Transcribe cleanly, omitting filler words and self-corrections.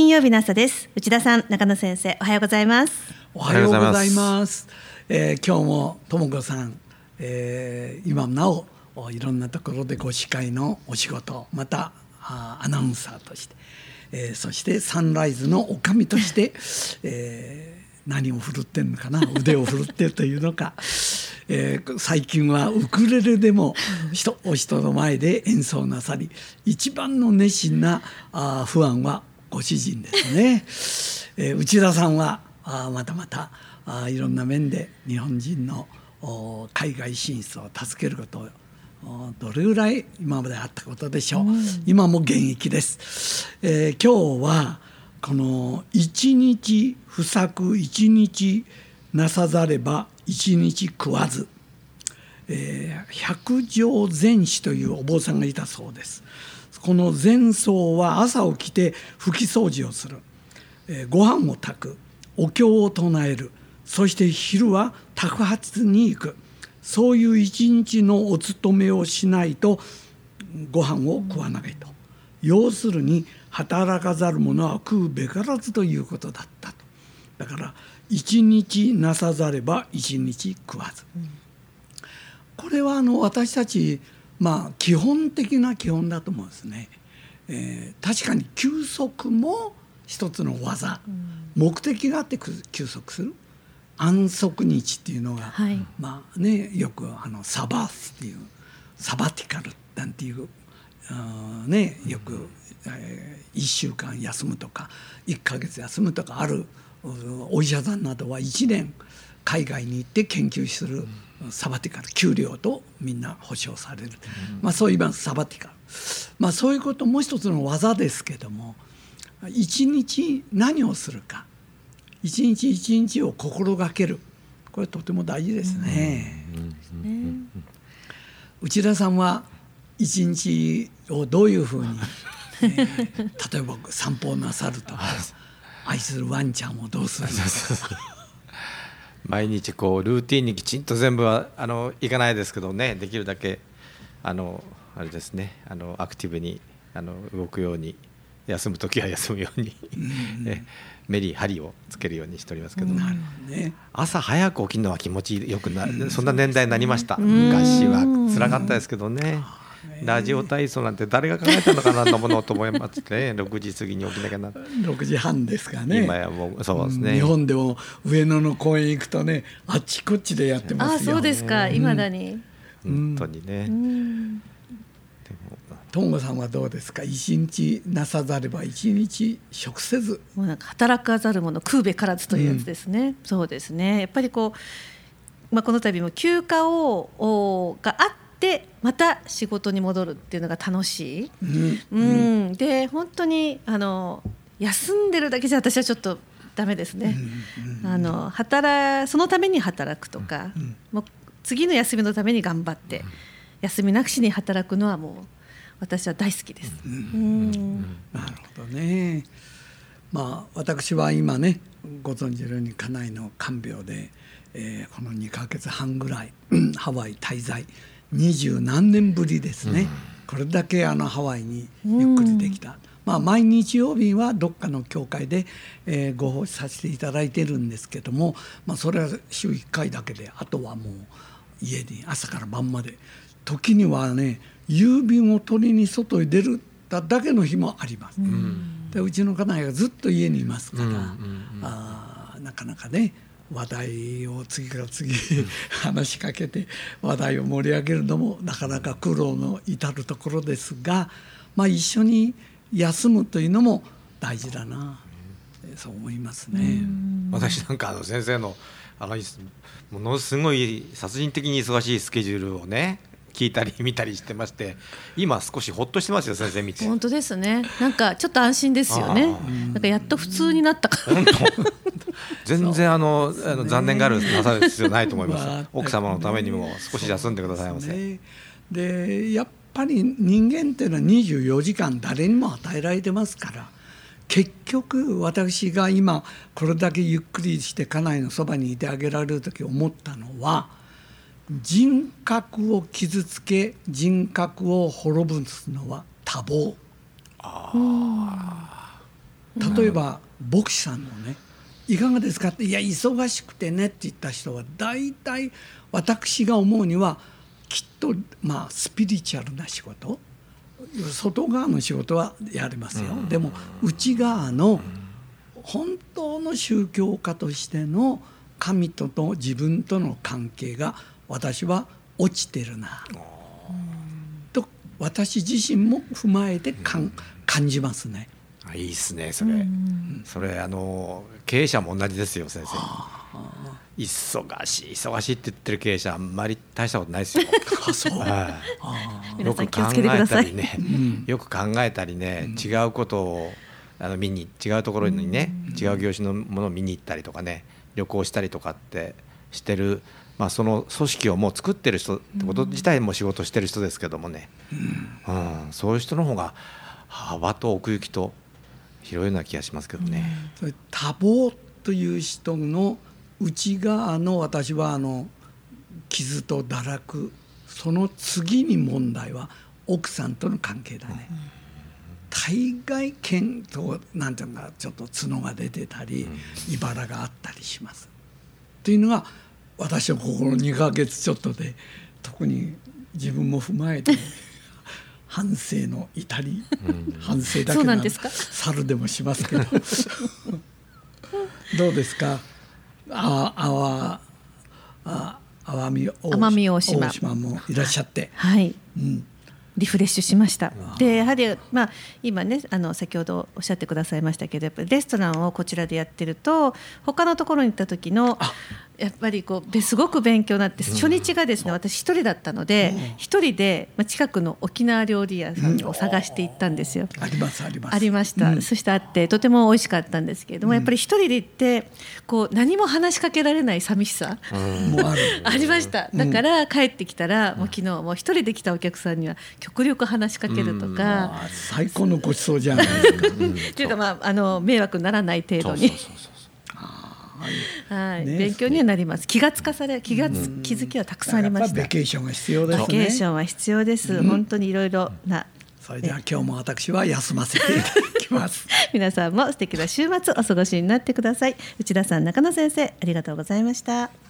金曜日の朝です。内田さん、中野先生、おはようございます。 おはようございます。今日も智子さん、今なおいろんなところでご司会のお仕事、またアナウンサーとして、そしてサンライズの女将として、何を振るってんのかな、腕を振るってるというのか、最近はウクレレでもお人の前で演奏なさり、一番の熱心なファンはご主人ですね。内田さんはまたまたいろんな面で日本人の海外進出を助けることをどれぐらい今まであったことでしょう。今も現役です。今日はこの一日不作一日なさざれば一日食わず、百条禅師というお坊さんがいたそうです。この禅僧は朝起きて拭き掃除をする、ご飯を炊く、お経を唱える、そして昼は托鉢に行く、そういう一日のお勤めをしないとご飯を食わないと、要するに働かざる者は食うべからずということだったと。だから一日なさざれば一日食わず、これは私たち基本的な基本だと思うんですね。確かに休息も一つの技、目的があって休息する安息日っていうのが、よくサバスっていうサバティカルなんていう、よく、1週間休むとか1ヶ月休むとかあるお医者さんなどは1年海外に行って研究するサバティカル、給料とみんな保証される、そういうサバティカル、そういうことも一つの技ですけども、一日何をするか、一日一日を心がける、これとても大事ですね。内田さんは一日をどういうふうに、例えば散歩なさるとか、愛するワンちゃんをどうするとか毎日ルーティンにきちんと全部はいかないですけどね、できるだけあれですね、アクティブに動くように、休むときは休むようにメリハリをつけるようにしておりますけど、朝早く起きるのは気持ちよくなる、そんな年代になりました。昔は辛かったですけどね、ラジオ体操なんて誰が考えたのかなと思うと思いますね。6時過ぎに起きなきゃな、 6時半ですかね。 今やもうそうですね、 日本でも上野の公園行くとね、あっちこっちでやってますよ。 そうですか、いまだに。 本当にね。 トンゴさんはどうですか。一日なさざれば一日食せず、 もうなんか働かざる者食うべからずというやつですね。そうですね、やっぱりこの度も休暇があってまた仕事に戻るっていうのが楽しい、で本当に休んでるだけじゃ私はちょっとダメですね。そのために働くとか、もう次の休みのために頑張って休みなくしに働くのはもう私は大好きです。 なるほどね。私は今ね、ご存知のように家内の看病で、この2ヶ月半ぐらいハワイ滞在、20何年ぶりですね。これだけハワイにゆっくりできた。毎日曜日はどっかの教会で、ご奉仕させていただいてるんですけども、それは週1回だけで、あとはもう家に朝から晩まで、時にはね、郵便を取りに外に出るだけの日もあります。でうちの家内がずっと家にいますから、なかなかね、話題を次から次話しかけて話題を盛り上げるのもなかなか苦労の至るところですが、一緒に休むというのも大事だな、そう思いますね。 私なんか先生のものすごい殺人的に忙しいスケジュールをね聞いたり見たりしてまして、今少しほっとしてますよ、先生見て。 本当ですね、なんかちょっと安心ですよね。なんかやっと普通になったから。 全然残念があるなさる必要ないと思います。奥様のためにも少し休んでくださいませ。 でやっぱり人間っていうのは24時間誰にも与えられてますから、結局私が今これだけゆっくりして家内のそばにいてあげられる時思ったのは、人格を傷つけ人格を滅ぼすのは多忙。 例えば牧師さんのね、いかがですかって、いや忙しくてねって言った人は大体私が思うにはきっとスピリチュアルな仕事、外側の仕事はやりますよ、でも内側の本当の宗教家としての神と自分との関係が私は落ちてるなと私自身も踏まえて感じますね。 いいですねそれ、それ経営者も同じですよ先生。忙しいって言ってる経営者あんまり大したことないですよ。 皆さん気をつけてください。 よく考えたりね、違うことを違うところにね、違う業種のものを見に行ったりとかね、旅行したりとかってしてる、その組織をもう作ってる人ってこと自体も仕事してる人ですけどもね、そういう人の方が幅と奥行きと広いような気がしますけどね。 それ多忙という人の内側の私は傷と堕落、その次に問題は奥さんとの関係だね。大概剣となんていうのかちょっと角が出てたり茨があったりしますというのが私はここの2ヶ月ちょっとで特に自分も踏まえて反省の至り、反省だけな猿でもしますけどどうですか。奄美大島もいらっしゃって、 はい、リフレッシュしました。でやはり、今ね先ほどおっしゃってくださいましたけど、やっぱりレストランをこちらでやってると他のところに行った時のやっぱりすごく勉強になって、初日がですね、私一人だったので一人で近くの沖縄料理屋さんを探して行ったんですよ。 ありますありました、そしてあってとても美味しかったんですけれども、やっぱり一人で行って何も話しかけられない寂しさもありました。だから帰ってきたらもう昨日も一人で来たお客さんには極力話しかけるとか、 最高のごちそうじゃないですかというか迷惑にならない程度に勉強にはなります。気づきはたくさんありました。 ベケーションが必要ですね。 ベケーションは必要です、本当にいろいろな。 それでは今日も私は休ませていただきます皆さんも素敵な週末お過ごしになってください。内田さん、中野先生、ありがとうございました。